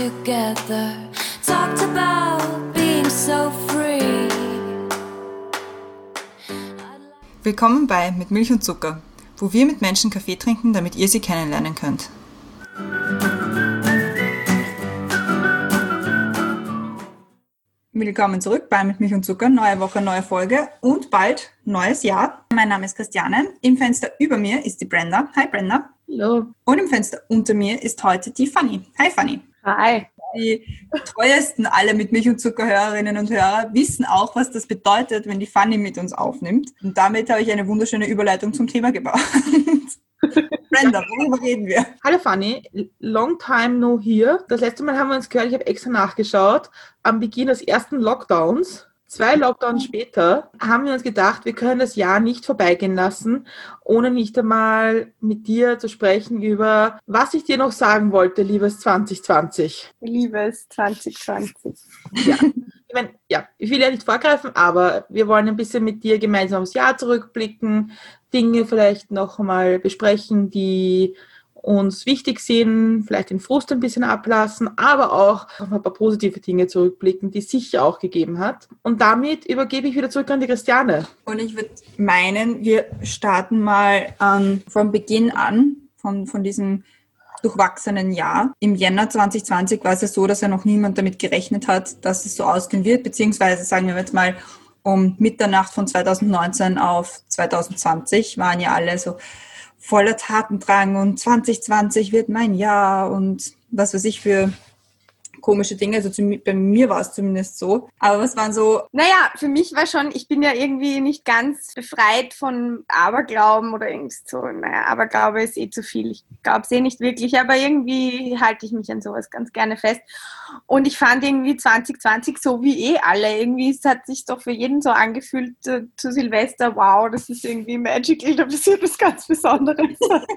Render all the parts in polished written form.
together, talked about being so free. Willkommen bei Mit Milch und Zucker, wo wir mit Menschen Kaffee trinken, damit ihr sie kennenlernen könnt. Willkommen zurück bei Mit Milch und Zucker, neue Woche, neue Folge und bald neues Jahr. Mein Name ist Christiane, im Fenster über mir ist die Brenda. Hi Brenda. Hallo. Und im Fenster unter mir ist heute die Fanny. Hi Fanny. Hi. Die treuesten alle Mit Milch und Zucker Hörerinnen und Hörer wissen auch, was das bedeutet, wenn die Fanny mit uns aufnimmt. Und damit habe ich eine wunderschöne Überleitung zum Thema gebaut. Brenda, worüber reden wir? Hallo Fanny, long time no here. Das letzte Mal haben wir uns gehört, ich habe extra nachgeschaut, am Beginn des ersten Lockdowns. 2 Lockdowns später haben wir uns gedacht, wir können das Jahr nicht vorbeigehen lassen, ohne nicht einmal mit dir zu sprechen über, was ich dir noch sagen wollte, liebes 2020. Liebes 2020. Ich will ja nicht vorgreifen, aber wir wollen ein bisschen mit dir gemeinsam aufs Jahr zurückblicken, Dinge vielleicht noch einmal besprechen, die uns wichtig sind, vielleicht den Frust ein bisschen ablassen, aber auch auf ein paar positive Dinge zurückblicken, die es sicher auch gegeben hat. Und damit übergebe ich wieder zurück an die Christiane. Und ich würde meinen, wir starten mal vom Beginn an, von diesem durchwachsenen Jahr. Im Jänner 2020 war es ja so, dass ja noch niemand damit gerechnet hat, dass es so ausgehen wird, beziehungsweise sagen wir jetzt mal um Mitternacht von 2019 auf 2020 waren ja alle so voller Tatendrang und 2020 wird mein Jahr und was weiß ich für komische Dinge. Also bei mir war es zumindest so. Aber was waren so... Naja, für mich war schon, ich bin ja irgendwie nicht ganz befreit von Aberglauben oder irgendwie so. Naja, Aberglaube ist zu viel. Ich glaube es nicht wirklich, aber irgendwie halte ich mich an sowas ganz gerne fest. Und ich fand irgendwie 2020 so wie alle. Irgendwie es hat sich doch für jeden so angefühlt zu Silvester, wow, das ist irgendwie magical, da passiert was ganz Besonderes.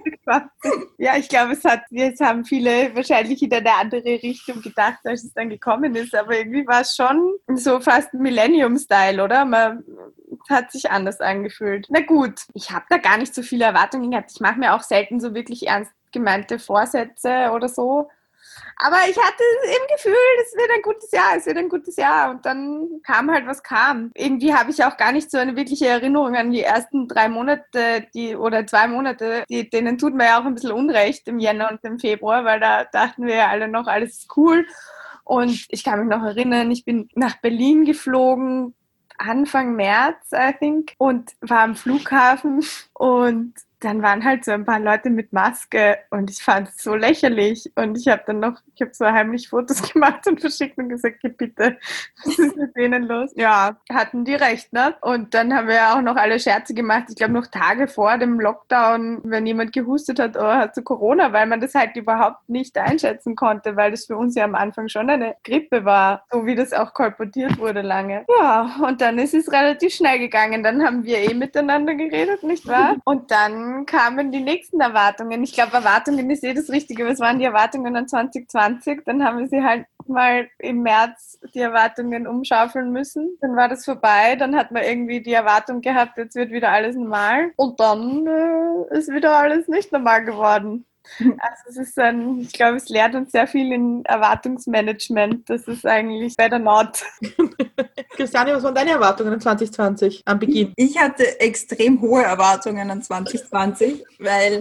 Ja, ich glaube, jetzt haben viele wahrscheinlich in eine andere Richtung gedacht, als es dann gekommen ist, aber irgendwie war es schon so fast Millennium-Style, oder? Es hat sich anders angefühlt. Na gut, ich habe da gar nicht so viele Erwartungen gehabt. Ich mache mir auch selten so wirklich ernst gemeinte Vorsätze oder so. Aber ich hatte im Gefühl, es wird ein gutes Jahr. Und dann kam halt, was kam. Irgendwie habe ich auch gar nicht so eine wirkliche Erinnerung an die ersten 3 Monate, 2 Monate, denen tut mir ja auch ein bisschen Unrecht im Jänner und im Februar, weil da dachten wir ja alle noch, alles ist cool. Und ich kann mich noch erinnern, ich bin nach Berlin geflogen, Anfang März, I think, und war am Flughafen und dann waren halt so ein paar Leute mit Maske und ich fand es so lächerlich und ich habe so heimlich Fotos gemacht und verschickt und gesagt, bitte, was ist mit denen los? Ja, hatten die recht, ne? Und dann haben wir ja auch noch alle Scherze gemacht, ich glaube noch Tage vor dem Lockdown, wenn jemand gehustet hat, hat so Corona, weil man das halt überhaupt nicht einschätzen konnte, weil das für uns ja am Anfang schon eine Grippe war, so wie das auch kolportiert wurde lange. Ja, und dann ist es relativ schnell gegangen, dann haben wir miteinander geredet, nicht wahr? Und dann kamen die nächsten Erwartungen. Ich glaube, Erwartungen ist das Richtige. Was waren die Erwartungen an 2020? Dann haben wir sie halt mal im März die Erwartungen umschaufeln müssen. Dann war das vorbei. Dann hat man irgendwie die Erwartung gehabt, jetzt wird wieder alles normal. Und dann ist wieder alles nicht normal geworden. Also ich glaube, es lehrt uns sehr viel in Erwartungsmanagement. Das ist eigentlich better not. Christiane, was waren deine Erwartungen an 2020 am Beginn? Ich hatte extrem hohe Erwartungen an 2020, weil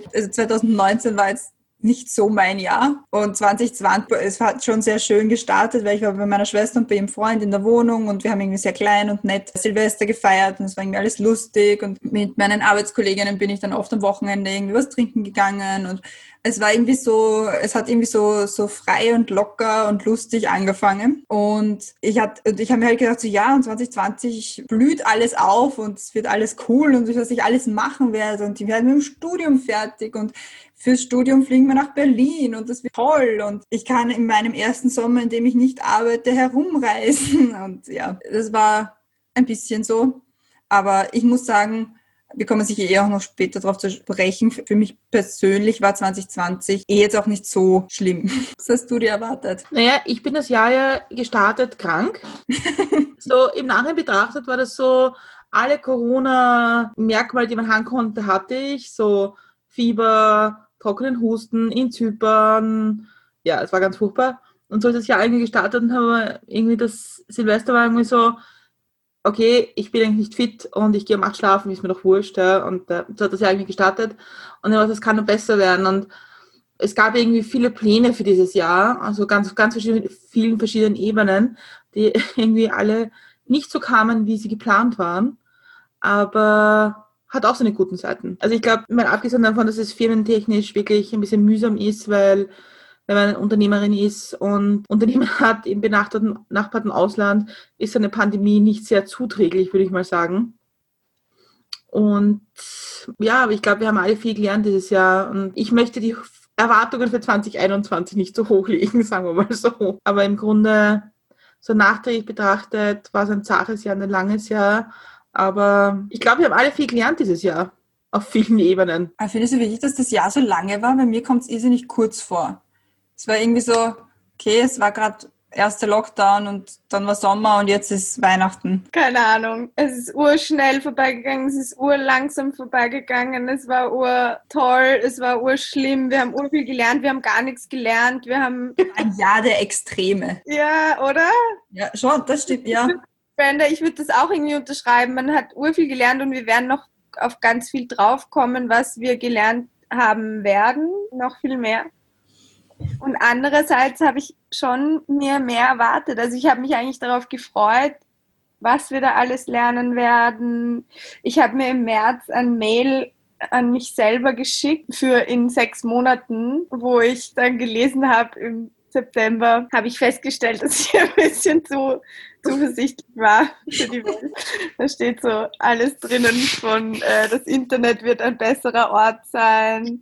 2019 war jetzt nicht so mein Jahr. Und 2020, es hat schon sehr schön gestartet, weil ich war bei meiner Schwester und bei ihrem Freund in der Wohnung und wir haben irgendwie sehr klein und nett Silvester gefeiert und es war irgendwie alles lustig und mit meinen Arbeitskolleginnen bin ich dann oft am Wochenende irgendwie was trinken gegangen und es hat irgendwie so frei und locker und lustig angefangen. Und ich habe mir halt gedacht, so ja, und 2020 blüht alles auf und es wird alles cool und was ich alles machen werde und die werden mit dem Studium fertig und fürs Studium fliegen wir nach Berlin und das wird toll und ich kann in meinem ersten Sommer, in dem ich nicht arbeite, herumreisen. Und ja, das war ein bisschen so. Aber ich muss sagen, wir kommen sicher auch noch später darauf zu sprechen. Für mich persönlich war 2020 jetzt auch nicht so schlimm. Was hast du dir erwartet? Naja, ich bin das Jahr ja gestartet krank. So im Nachhinein betrachtet war das so, alle Corona-Merkmale, die man haben konnte, hatte ich. So Fieber, trockenen Husten in Zypern. Ja, es war ganz furchtbar. Und so ist das Jahr irgendwie gestartet und habe irgendwie das Silvester war irgendwie so, okay, ich bin eigentlich nicht fit und ich gehe um 8 schlafen, ist mir doch wurscht. Ja. Und so hat das Jahr irgendwie gestartet. Und ich dachte, das kann noch besser werden. Und es gab irgendwie viele Pläne für dieses Jahr, also ganz, ganz vielen verschiedenen Ebenen, die irgendwie alle nicht so kamen, wie sie geplant waren. Aber hat auch seine guten Seiten. Also ich glaube, mal abgesehen davon, dass es firmentechnisch wirklich ein bisschen mühsam ist, weil wenn man eine Unternehmerin ist und Unternehmen hat im benachbarten Ausland, ist eine Pandemie nicht sehr zuträglich, würde ich mal sagen. Und ja, aber ich glaube, wir haben alle viel gelernt dieses Jahr. Und ich möchte die Erwartungen für 2021 nicht so hoch legen, sagen wir mal so. Aber im Grunde, so nachträglich betrachtet, war es ein zaches Jahr, ein langes Jahr. Aber ich glaube, wir haben alle viel gelernt dieses Jahr. Auf vielen Ebenen. Ich finde es so wichtig, dass das Jahr so lange war. Bei mir kommt es irrsinnig kurz vor. Es war irgendwie so, okay, es war gerade erster Lockdown und dann war Sommer und jetzt ist Weihnachten. Keine Ahnung. Es ist urschnell vorbeigegangen, es ist urlangsam vorbeigegangen, es war urtoll, es war urschlimm, wir haben urviel gelernt, wir haben gar nichts gelernt, wir haben... Ein Jahr der Extreme. Ja, oder? Ja, schon, das stimmt, ja. Brenda, ich würde das auch irgendwie unterschreiben. Man hat urviel gelernt und wir werden noch auf ganz viel draufkommen, was wir gelernt haben werden, noch viel mehr. Und andererseits habe ich schon mir mehr erwartet. Also ich habe mich eigentlich darauf gefreut, was wir da alles lernen werden. Ich habe mir im März ein Mail an mich selber geschickt für in 6 Monaten, wo ich dann gelesen habe, im September habe ich festgestellt, dass ich ein bisschen zu zuversichtlich war für die Welt. Da steht so alles drinnen von das Internet wird ein besserer Ort sein,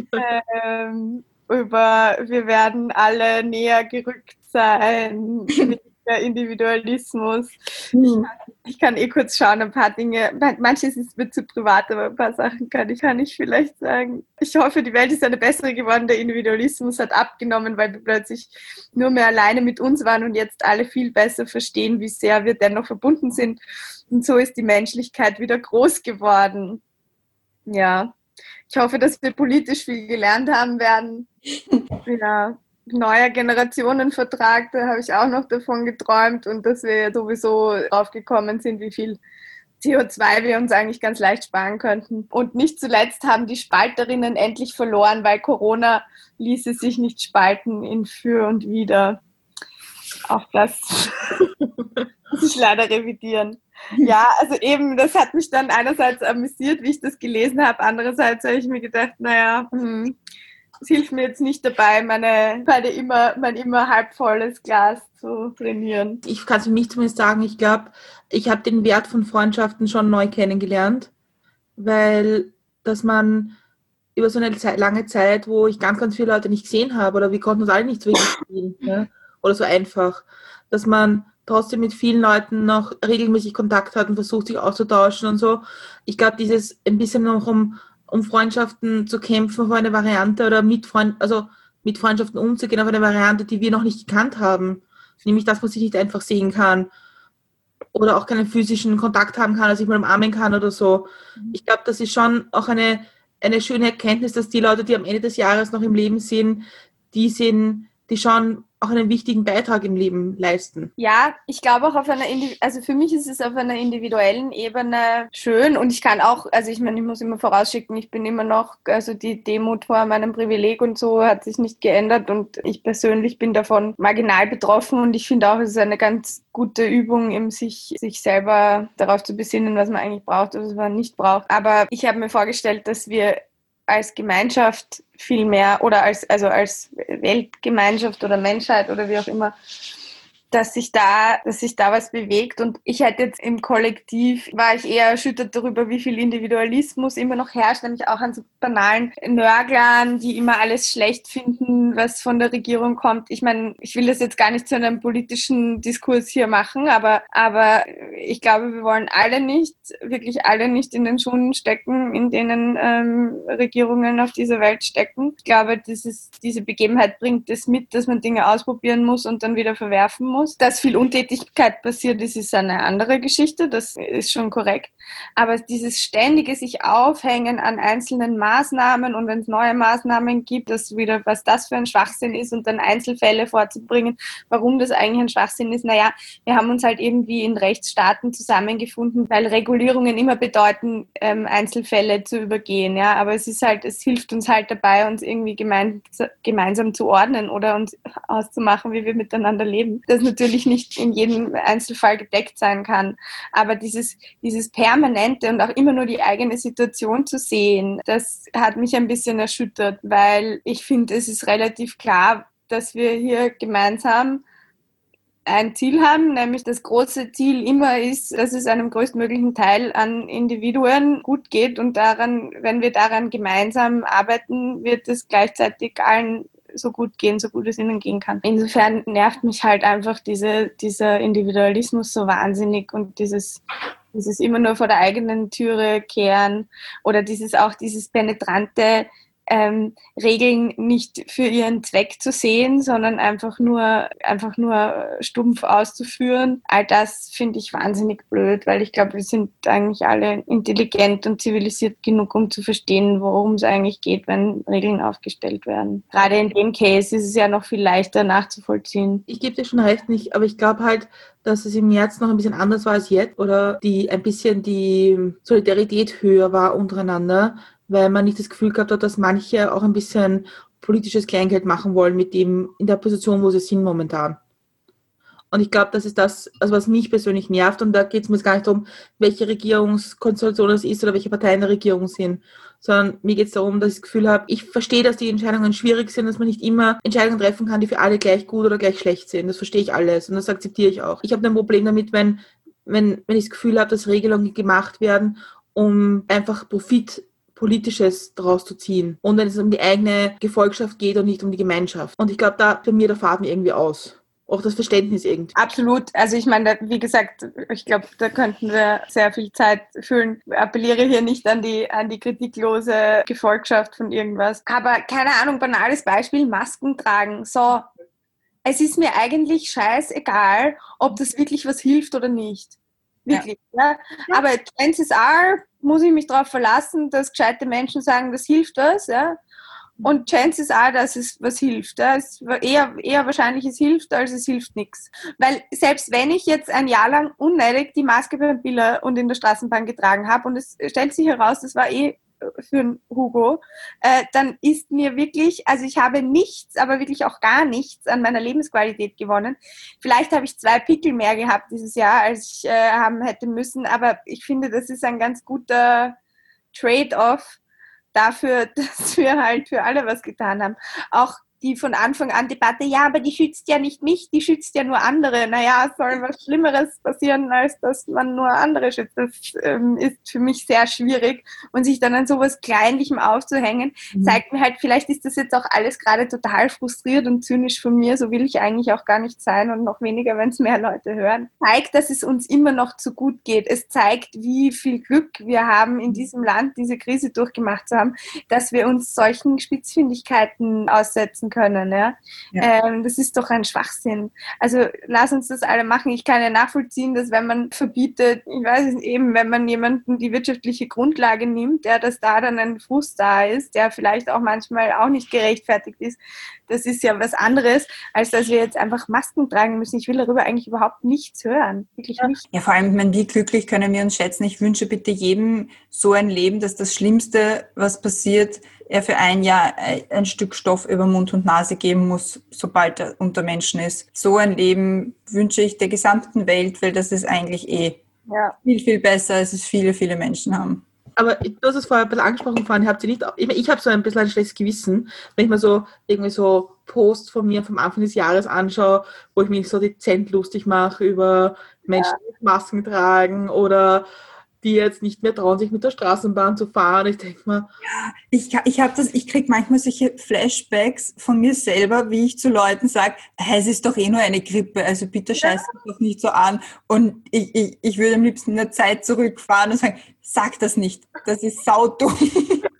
wir werden alle näher gerückt sein, der Individualismus. Ich kann kurz schauen, ein paar Dinge, manches ist mir zu privat, aber ein paar Sachen kann ich vielleicht sagen. Ich hoffe, die Welt ist eine bessere geworden, der Individualismus hat abgenommen, weil wir plötzlich nur mehr alleine mit uns waren und jetzt alle viel besser verstehen, wie sehr wir dennoch verbunden sind. Und so ist die Menschlichkeit wieder groß geworden. Ja, ich hoffe, dass wir politisch viel gelernt haben werden. Ja. Neuer Generationenvertrag, da habe ich auch noch davon geträumt und dass wir ja sowieso drauf gekommen sind, wie viel CO2 wir uns eigentlich ganz leicht sparen könnten. Und nicht zuletzt haben die Spalterinnen endlich verloren, weil Corona ließe sich nicht spalten in für und wider. Auch das muss ich leider revidieren. Ja, also eben, das hat mich dann einerseits amüsiert, wie ich das gelesen habe, andererseits habe ich mir gedacht, naja, es hilft mir jetzt nicht dabei, mein immer halb volles Glas zu trainieren. Ich kann es für mich zumindest sagen, ich glaube, ich habe den Wert von Freundschaften schon neu kennengelernt, weil dass man über so eine lange Zeit, wo ich ganz, ganz viele Leute nicht gesehen habe oder wir konnten uns alle nicht so wirklich sehen, ne? Oder so einfach, dass man trotzdem mit vielen Leuten noch regelmäßig Kontakt hat und versucht, sich auszutauschen und so. Ich glaube, dieses ein bisschen noch um Freundschaften zu kämpfen auf eine Variante oder mit Freundschaften umzugehen auf eine Variante, die wir noch nicht gekannt haben. Nämlich, dass man sich nicht einfach sehen kann oder auch keinen physischen Kontakt haben kann, also ich mal umarmen kann oder so. Ich glaube, das ist schon auch eine schöne Erkenntnis, dass die Leute, die am Ende des Jahres noch im Leben sind, die schon auch einen wichtigen Beitrag im Leben leisten. Ja, ich glaube auch also für mich ist es auf einer individuellen Ebene schön und ich kann auch, also ich meine, ich muss immer vorausschicken, ich bin immer noch, also die Demut vor meinem Privileg und so hat sich nicht geändert und ich persönlich bin davon marginal betroffen und ich finde auch, es ist eine ganz gute Übung, eben sich selber darauf zu besinnen, was man eigentlich braucht oder was man nicht braucht. Aber ich habe mir vorgestellt, dass wir als Gemeinschaft viel mehr oder als Weltgemeinschaft oder Menschheit oder wie auch immer, dass sich da was bewegt und ich hätte jetzt im Kollektiv, war ich eher erschüttert darüber, wie viel Individualismus immer noch herrscht, nämlich auch an so banalen Nörglern, die immer alles schlecht finden, was von der Regierung kommt. Ich meine, ich will das jetzt gar nicht zu einem politischen Diskurs hier machen, aber ich glaube, wir wollen wirklich alle nicht in den Schuhen stecken, in denen Regierungen auf dieser Welt stecken. Ich glaube, diese Begebenheit bringt es mit, dass man Dinge ausprobieren muss und dann wieder verwerfen muss. muss. Dass viel Untätigkeit passiert ist eine andere Geschichte, das ist schon korrekt. Aber dieses ständige sich aufhängen an einzelnen Maßnahmen und wenn es neue Maßnahmen gibt, was das für ein Schwachsinn ist und dann Einzelfälle vorzubringen, warum das eigentlich ein Schwachsinn ist. Naja, wir haben uns halt irgendwie in Rechtsstaaten zusammengefunden, weil Regulierungen immer bedeuten, Einzelfälle zu übergehen. Ja, aber es hilft uns halt dabei, uns irgendwie gemeinsam zu ordnen oder uns auszumachen, wie wir miteinander leben. Das natürlich nicht in jedem Einzelfall gedeckt sein kann. Aber dieses Permanente und auch immer nur die eigene Situation zu sehen, das hat mich ein bisschen erschüttert, weil ich finde, es ist relativ klar, dass wir hier gemeinsam ein Ziel haben, nämlich das große Ziel immer ist, dass es einem größtmöglichen Teil an Individuen gut geht und wenn wir daran gemeinsam arbeiten, wird es gleichzeitig allen so gut gehen, so gut es ihnen gehen kann. Insofern nervt mich halt einfach dieser Individualismus so wahnsinnig und dieses immer nur vor der eigenen Türe kehren oder dieses penetrante Regeln nicht für ihren Zweck zu sehen, sondern einfach nur stumpf auszuführen. All das finde ich wahnsinnig blöd, weil ich glaube, wir sind eigentlich alle intelligent und zivilisiert genug, um zu verstehen, worum es eigentlich geht, wenn Regeln aufgestellt werden. Gerade in dem Case ist es ja noch viel leichter nachzuvollziehen. Ich gebe dir schon recht nicht, aber ich glaube halt, dass es im März noch ein bisschen anders war als jetzt oder ein bisschen die Solidarität höher war untereinander, weil man nicht das Gefühl gehabt hat, dass manche auch ein bisschen politisches Kleingeld machen wollen mit dem in der Position, wo sie sind momentan. Und ich glaube, das ist das, also was mich persönlich nervt. Und da geht es mir jetzt gar nicht darum, welche Regierungskonstellation es ist oder welche Parteien in der Regierung sind, sondern mir geht es darum, dass ich das Gefühl habe, ich verstehe, dass die Entscheidungen schwierig sind, dass man nicht immer Entscheidungen treffen kann, die für alle gleich gut oder gleich schlecht sind. Das verstehe ich alles und das akzeptiere ich auch. Ich habe ein Problem damit, wenn ich das Gefühl habe, dass Regelungen gemacht werden, um einfach Politisches daraus zu ziehen. Und wenn es um die eigene Gefolgschaft geht und nicht um die Gemeinschaft. Und ich glaube, da fahrt mir irgendwie aus. Auch das Verständnis irgendwie. Absolut. Also ich meine, wie gesagt, ich glaube, da könnten wir sehr viel Zeit füllen. Ich appelliere hier nicht an die kritiklose Gefolgschaft von irgendwas. Aber keine Ahnung, banales Beispiel, Masken tragen. So, es ist mir eigentlich scheißegal, ob das wirklich was hilft oder nicht. Wirklich, ja. Aber chances are, muss ich mich darauf verlassen, dass gescheite Menschen sagen, das hilft was, ja. Und chances are, dass es was hilft. Ja. Es ist eher wahrscheinlich, es hilft, als es hilft nichts. Weil selbst wenn ich jetzt ein Jahr lang unnötig die Maske beim Biller und in der Straßenbahn getragen habe und es stellt sich heraus, das war für einen Hugo, dann ist mir wirklich, also ich habe nichts, aber wirklich auch gar nichts an meiner Lebensqualität gewonnen. Vielleicht habe ich 2 Pickel mehr gehabt dieses Jahr, als ich haben hätte müssen, aber ich finde, das ist ein ganz guter Trade-off dafür, dass wir halt für alle was getan haben. Auch die von Anfang an Debatte, ja, aber die schützt ja nicht mich, die schützt ja nur andere. Naja, es soll was Schlimmeres passieren, als dass man nur andere schützt. Das ist für mich sehr schwierig. Und sich dann an sowas Kleinlichem aufzuhängen, zeigt mir halt, vielleicht ist das jetzt auch alles gerade total frustriert und zynisch von mir. So will ich eigentlich auch gar nicht sein und noch weniger, wenn es mehr Leute hören. Zeigt, dass es uns immer noch zu gut geht. Es zeigt, wie viel Glück wir haben, in diesem Land diese Krise durchgemacht zu haben, dass wir uns solchen Spitzfindigkeiten aussetzen können. Ja? Das ist doch ein Schwachsinn. Also lass uns das alle machen. Ich kann ja nachvollziehen, dass wenn man verbietet, ich weiß es eben, wenn man jemanden die wirtschaftliche Grundlage nimmt, dass da dann ein Frust da ist, der vielleicht auch manchmal auch nicht gerechtfertigt ist. Das ist ja was anderes, als dass wir jetzt einfach Masken tragen müssen. Ich will darüber eigentlich überhaupt nichts hören. Wirklich nicht. Ja, vor allem, wie glücklich können wir uns schätzen. Ich wünsche bitte jedem so ein Leben, dass das Schlimmste, was passiert, er für ein Jahr ein Stück Stoff über Mund und Nase geben muss, sobald er unter Menschen ist. So ein Leben wünsche ich der gesamten Welt, weil das ist eigentlich viel, viel besser, als es viele, viele Menschen haben. Aber du hast es vorher ein bisschen angesprochen, ich habe so ein bisschen ein schlechtes Gewissen, wenn ich mir so irgendwie so Posts von mir vom Anfang des Jahres anschaue, wo ich mich so dezent lustig mache über Menschen, die Masken tragen oder die jetzt nicht mehr trauen, sich mit der Straßenbahn zu fahren. Ich denke mal... Ja, ich kriege manchmal solche Flashbacks von mir selber, wie ich zu Leuten sage, es ist doch nur eine Grippe, also bitte scheiß dich doch nicht so an. Und ich würde am liebsten in der Zeit zurückfahren und sagen, sag das nicht, das ist saudumm.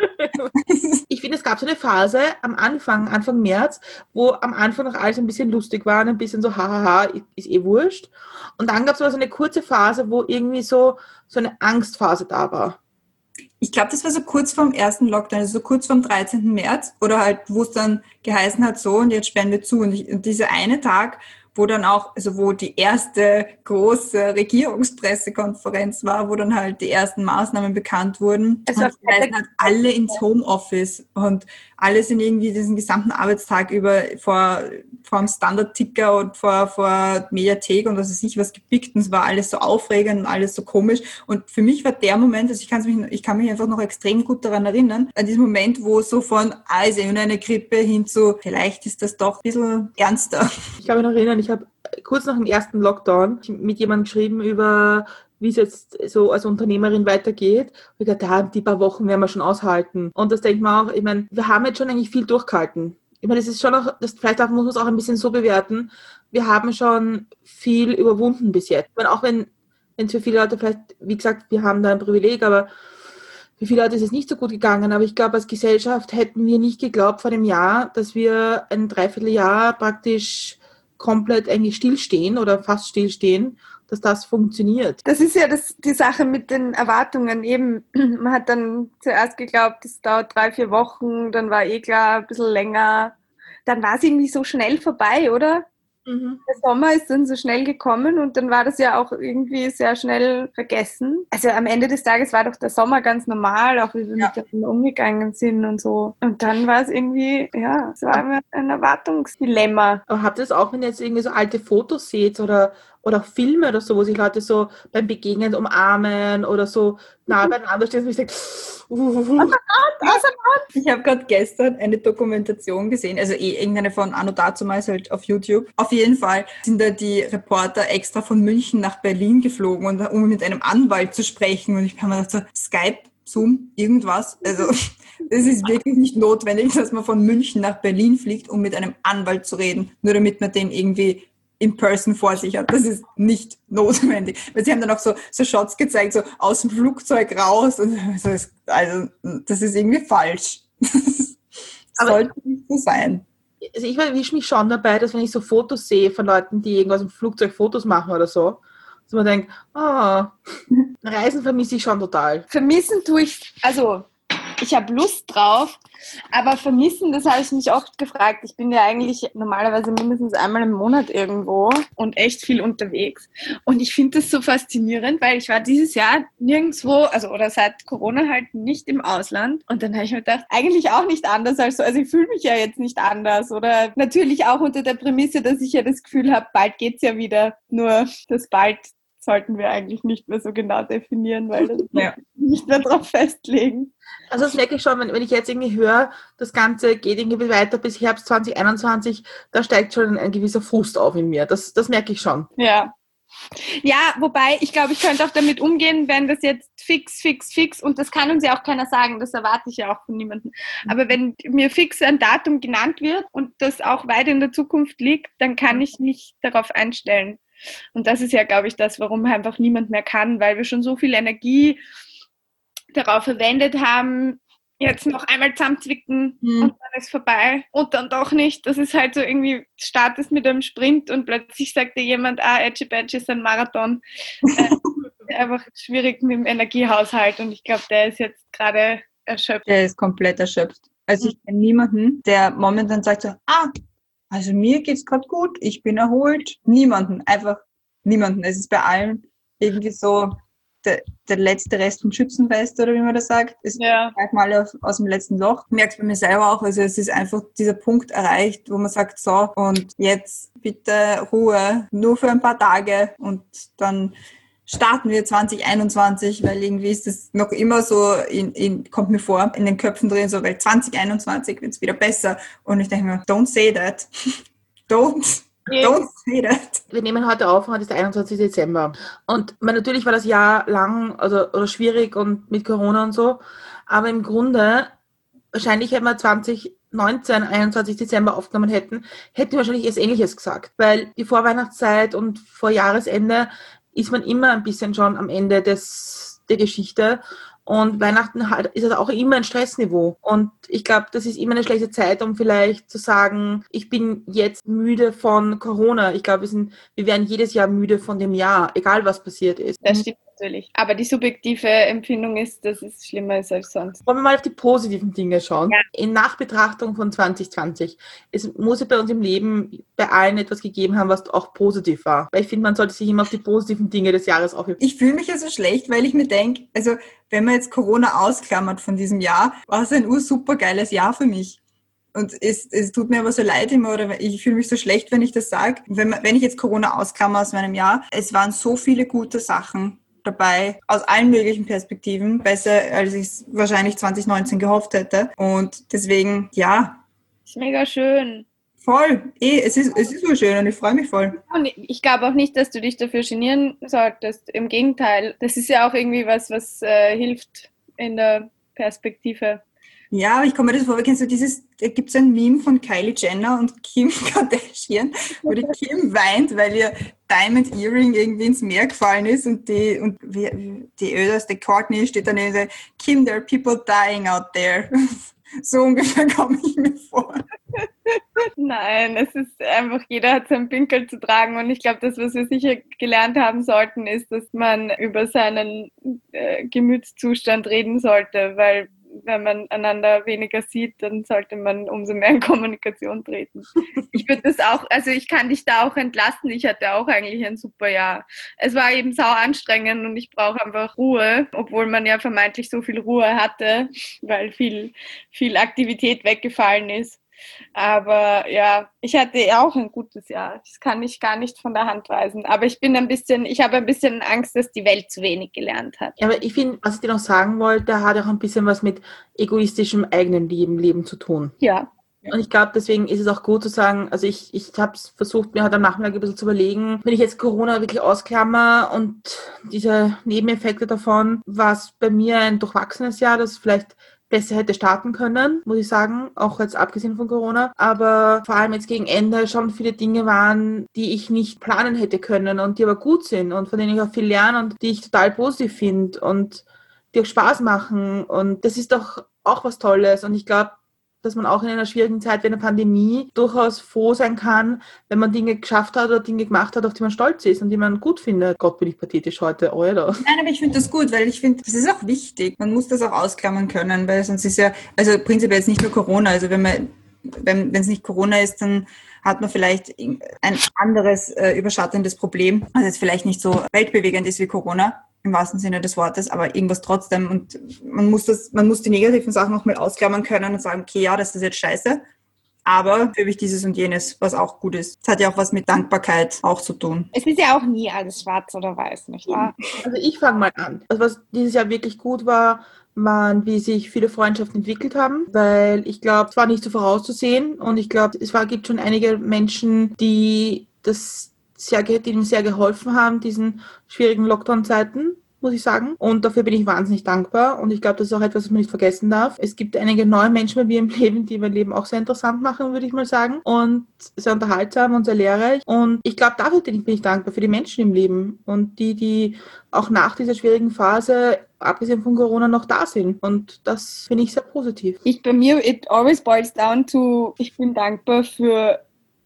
Ich finde, es gab so eine Phase am Anfang März, wo am Anfang noch alles ein bisschen lustig war, ein bisschen so, hahaha, ist eh wurscht. Und dann gab es aber so eine kurze Phase, wo irgendwie so eine Angstphase da war. Ich glaube, das war so kurz vorm ersten Lockdown, also so kurz vorm 13. März oder halt, wo es dann geheißen hat, so und jetzt sperren wir zu. Und dieser eine Tag, wo dann auch, also wo die erste große Regierungspressekonferenz war, wo dann halt die ersten Maßnahmen bekannt wurden. Also und geheißen hat, alle ins Homeoffice und alle sind irgendwie diesen gesamten Arbeitstag über vor dem Standard-Ticker und vor Mediathek und was weiß ich was gepickt und es war alles so aufregend und alles so komisch. Und für mich war der Moment, also ich kann mich einfach noch extrem gut daran erinnern, an diesem Moment, wo so von, ist eben eine Grippe hin zu, vielleicht ist das doch ein bisschen ernster. Ich kann mich noch erinnern, ich habe kurz nach dem ersten Lockdown mit jemandem geschrieben über, wie es jetzt so als Unternehmerin weitergeht. Und ich dachte, die paar Wochen werden wir schon aushalten. Und das denkt man auch, ich meine, wir haben jetzt schon eigentlich viel durchgehalten. Ich meine, das ist schon auch, vielleicht muss man es auch ein bisschen so bewerten, wir haben schon viel überwunden bis jetzt. Ich meine, auch wenn es für viele Leute vielleicht, wie gesagt, wir haben da ein Privileg, aber für viele Leute ist es nicht so gut gegangen. Aber ich glaube, als Gesellschaft hätten wir nicht geglaubt vor dem Jahr, dass wir ein Dreivierteljahr praktisch komplett eigentlich stillstehen oder fast stillstehen, dass das funktioniert. Das ist ja die Sache mit den Erwartungen eben. Man hat dann zuerst geglaubt, es dauert 3-4 Wochen, dann war eh klar, ein bisschen länger. Dann war es irgendwie so schnell vorbei, oder? Mhm. Der Sommer ist dann so schnell gekommen und dann war das ja auch irgendwie sehr schnell vergessen. Also am Ende des Tages war doch der Sommer ganz normal, auch wie wir miteinander umgegangen sind und so. Und dann war es irgendwie, es war immer ein Erwartungsdilemma. Aber habt ihr das auch, wenn ihr jetzt irgendwie so alte Fotos seht oder auch Filme oder so, wo sich Leute so beim Begegnen umarmen oder so nah beieinander stehen und ich denke, Ich habe gerade gestern eine Dokumentation gesehen, also irgendeine von Anno dazumals halt auf YouTube. Auf jeden Fall sind da die Reporter extra von München nach Berlin geflogen, um mit einem Anwalt zu sprechen. Und ich habe mir gedacht, so, Skype, Zoom, irgendwas. Also das ist wirklich nicht notwendig, dass man von München nach Berlin fliegt, um mit einem Anwalt zu reden, nur damit man den irgendwie in person vor sich hat. Das ist nicht notwendig. Weil sie haben dann auch so Shots gezeigt, so aus dem Flugzeug raus. Und also das ist irgendwie falsch. Das sollte nicht so sein. Also ich erwische mich schon dabei, dass wenn ich so Fotos sehe von Leuten, die irgendwas im Flugzeug Fotos machen oder so, dass man denkt, Reisen vermisse ich schon total. Vermissen tue ich, also ich habe Lust drauf, aber vermissen, das habe ich mich oft gefragt. Ich bin ja eigentlich normalerweise mindestens einmal im Monat irgendwo und echt viel unterwegs. Und ich finde das so faszinierend, weil ich war dieses Jahr nirgendwo, oder seit Corona halt nicht im Ausland. Und dann habe ich mir gedacht, eigentlich auch nicht anders als so. Also ich fühle mich ja jetzt nicht anders. Oder natürlich auch unter der Prämisse, dass ich ja das Gefühl habe, bald geht's ja wieder. Nur das bald sollten wir eigentlich nicht mehr so genau definieren, weil das nicht mehr drauf festlegen. Also das merke ich schon, wenn ich jetzt irgendwie höre, das Ganze geht irgendwie weiter bis Herbst 2021, da steigt schon ein gewisser Frust auf in mir. Das merke ich schon. Ja. Ja, wobei, ich glaube, ich könnte auch damit umgehen, wenn das jetzt fix, und das kann uns ja auch keiner sagen, das erwarte ich ja auch von niemandem. Aber wenn mir fix ein Datum genannt wird und das auch weit in der Zukunft liegt, dann kann ich mich darauf einstellen. Und das ist ja, glaube ich, das, warum einfach niemand mehr kann, weil wir schon so viel Energie darauf verwendet haben, jetzt noch einmal zusammenzwicken und dann ist vorbei und dann doch nicht. Das ist halt so irgendwie, startest mit einem Sprint und plötzlich sagt dir jemand, Edgy Badge ist ein Marathon. Einfach schwierig mit dem Energiehaushalt und ich glaube, der ist jetzt gerade erschöpft. Der ist komplett erschöpft. Also ich kenne niemanden, der momentan sagt so, also mir geht's gerade gut, ich bin erholt. Einfach niemanden. Es ist bei allen irgendwie so der letzte Rest vom Schützenfest, oder wie man das sagt. Es gleich mal aus dem letzten Loch. Ich merke es bei mir selber auch. Also es ist einfach dieser Punkt erreicht, wo man sagt, so, und jetzt bitte Ruhe, nur für ein paar Tage und dann starten wir 2021, weil irgendwie ist es noch immer so, kommt mir vor, in den Köpfen drin, so, weil 2021 wird es wieder besser. Und ich denke mir, don't say that. Don't say that. Wir nehmen heute auf, heute ist der 21. Dezember. Und natürlich war das Jahr lang oder schwierig und mit Corona und so. Aber im Grunde, wahrscheinlich hätten wir 2019, 21. Dezember aufgenommen hätten wir wahrscheinlich etwas Ähnliches gesagt. Weil die Vorweihnachtszeit und vor Jahresende ist man immer ein bisschen schon am Ende der Geschichte. Und Weihnachten halt ist also auch immer ein Stressniveau. Und ich glaube, das ist immer eine schlechte Zeit, um vielleicht zu sagen, ich bin jetzt müde von Corona. Ich glaube, wir werden jedes Jahr müde von dem Jahr, egal was passiert ist. Das stimmt natürlich. Aber die subjektive Empfindung ist, dass es schlimmer ist als sonst. Wollen wir mal auf die positiven Dinge schauen? Ja. In Nachbetrachtung von 2020. Es muss ja bei uns im Leben bei allen etwas gegeben haben, was auch positiv war. Weil ich finde, man sollte sich immer auf die positiven Dinge des Jahres aufheben. Ich fühle mich ja so schlecht, weil ich mir denke, also wenn man jetzt Corona ausklammert von diesem Jahr, war es ein super geiles Jahr für mich. Und es tut mir aber so leid immer, oder ich fühle mich so schlecht, wenn ich das sage. Wenn ich jetzt Corona ausklammer aus meinem Jahr, es waren so viele gute Sachen dabei, aus allen möglichen Perspektiven, besser als ich es wahrscheinlich 2019 gehofft hätte. Und deswegen, ja. Ist mega schön. Voll. Es ist so schön und ich freue mich voll. Und ich glaube auch nicht, dass du dich dafür genieren solltest. Im Gegenteil. Das ist ja auch irgendwie was hilft in der Perspektive. Ja, aber ich komme mir das vor, kennst du da gibt es ein Meme von Kylie Jenner und Kim Kardashian, wo die Kim weint, weil ihr Diamond Earring irgendwie ins Meer gefallen ist und die öderste Courtney steht daneben und sagt, Kim, there are people dying out there. So ungefähr komme ich mir vor. Nein, es ist einfach, jeder hat seinen Pinkel zu tragen und ich glaube, das, was wir sicher gelernt haben sollten, ist, dass man über seinen Gemütszustand reden sollte, weil wenn man einander weniger sieht, dann sollte man umso mehr in Kommunikation treten. Ich würde das auch, also ich kann dich da auch entlasten. Ich hatte auch eigentlich ein super Jahr. Es war eben sau anstrengend und ich brauche einfach Ruhe, obwohl man ja vermeintlich so viel Ruhe hatte, weil viel Aktivität weggefallen ist. Aber ja, ich hatte auch ein gutes Jahr. Das kann ich gar nicht von der Hand weisen. Aber ich habe ein bisschen Angst, dass die Welt zu wenig gelernt hat. Ja, aber ich finde, was ich dir noch sagen wollte, hat auch ein bisschen was mit egoistischem eigenen Leben zu tun. Ja. Und ich glaube, deswegen ist es auch gut zu sagen, also ich habe es versucht, mir heute am Nachmittag ein bisschen zu überlegen, wenn ich jetzt Corona wirklich ausklammer und diese Nebeneffekte davon, war es bei mir ein durchwachsenes Jahr, das vielleicht besser hätte starten können, muss ich sagen, auch jetzt abgesehen von Corona. Aber vor allem jetzt gegen Ende schon viele Dinge waren, die ich nicht planen hätte können und die aber gut sind und von denen ich auch viel lerne und die ich total positiv finde und die auch Spaß machen. Und das ist doch auch was Tolles. Und ich glaube, dass man auch in einer schwierigen Zeit wie einer Pandemie durchaus froh sein kann, wenn man Dinge geschafft hat oder Dinge gemacht hat, auf die man stolz ist und die man gut findet. Gott, bin ich pathetisch heute, oder? Nein, aber ich finde das gut, weil ich finde, das ist auch wichtig. Man muss das auch ausklammern können, weil sonst ist ja, also prinzipiell jetzt nicht nur Corona, also wenn es nicht Corona ist, dann hat man vielleicht ein anderes überschattendes Problem, also jetzt vielleicht nicht so weltbewegend ist wie Corona, im wahrsten Sinne des Wortes, aber irgendwas trotzdem. Und man muss die negativen Sachen auch mal ausklammern können und sagen, okay, ja, das ist jetzt scheiße, aber für mich dieses und jenes, was auch gut ist. Es hat ja auch was mit Dankbarkeit auch zu tun. Es ist ja auch nie alles schwarz oder weiß, nicht wahr? Also ich fange mal an. Also was dieses Jahr wirklich gut war, wie sich viele Freundschaften entwickelt haben, weil ich glaube, es war nicht so vorauszusehen und ich glaube, gibt schon einige Menschen, die ihm sehr geholfen haben, diesen schwierigen Lockdown-Zeiten, muss ich sagen. Und dafür bin ich wahnsinnig dankbar. Und ich glaube, das ist auch etwas, was man nicht vergessen darf. Es gibt einige neue Menschen bei mir im Leben, die mein Leben auch sehr interessant machen, würde ich mal sagen. Und sehr unterhaltsam und sehr lehrreich. Und ich glaube, dafür bin ich dankbar, für die Menschen im Leben. Und die auch nach dieser schwierigen Phase, abgesehen von Corona, noch da sind. Und das finde ich sehr positiv. Bei mir, it always boils down to, ich bin dankbar für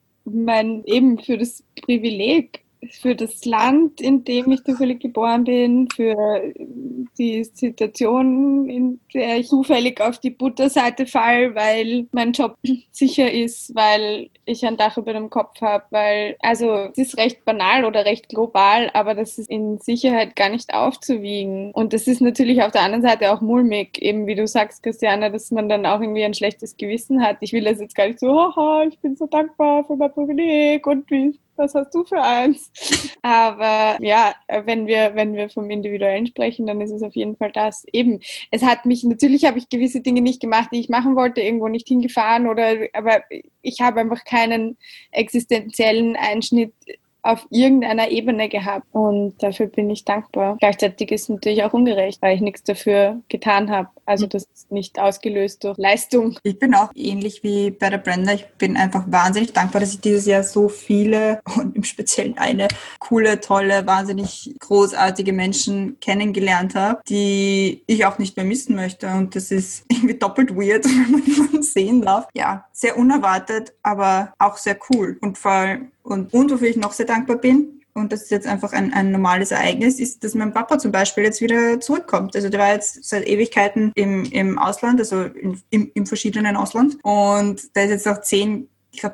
das Privileg, für das Land, in dem ich zufällig geboren bin, für die Situation, in der ich zufällig auf die Butterseite falle, weil mein Job sicher ist, weil ich ein Dach über dem Kopf habe, es ist recht banal oder recht global, aber das ist in Sicherheit gar nicht aufzuwiegen. Und das ist natürlich auf der anderen Seite auch mulmig, eben wie du sagst, Christiane, dass man dann auch irgendwie ein schlechtes Gewissen hat. Ich will das jetzt gar nicht so, haha, ich bin so dankbar für mein Privileg und was hast du für eins? Aber ja, wenn wir vom Individuellen sprechen, dann ist es auf jeden Fall das. Eben, natürlich habe ich gewisse Dinge nicht gemacht, die ich machen wollte, irgendwo nicht hingefahren aber ich habe einfach keinen existenziellen Einschnitt auf irgendeiner Ebene gehabt und dafür bin ich dankbar. Gleichzeitig ist es natürlich auch ungerecht, weil ich nichts dafür getan habe. Also das ist nicht ausgelöst durch Leistung. Ich bin auch ähnlich wie bei der Brenda. Ich bin einfach wahnsinnig dankbar, dass ich dieses Jahr so viele und im Speziellen eine coole, tolle, wahnsinnig großartige Menschen kennengelernt habe, die ich auch nicht mehr missen möchte. Und das ist irgendwie doppelt weird, wenn man jemanden sehen darf. Ja, sehr unerwartet, aber auch sehr cool. Und wofür ich noch sehr dankbar bin, und das ist jetzt einfach ein normales Ereignis, ist, dass mein Papa zum Beispiel jetzt wieder zurückkommt. Also der war jetzt seit Ewigkeiten im Ausland, also im verschiedenen Ausland. Und der ist jetzt auch 10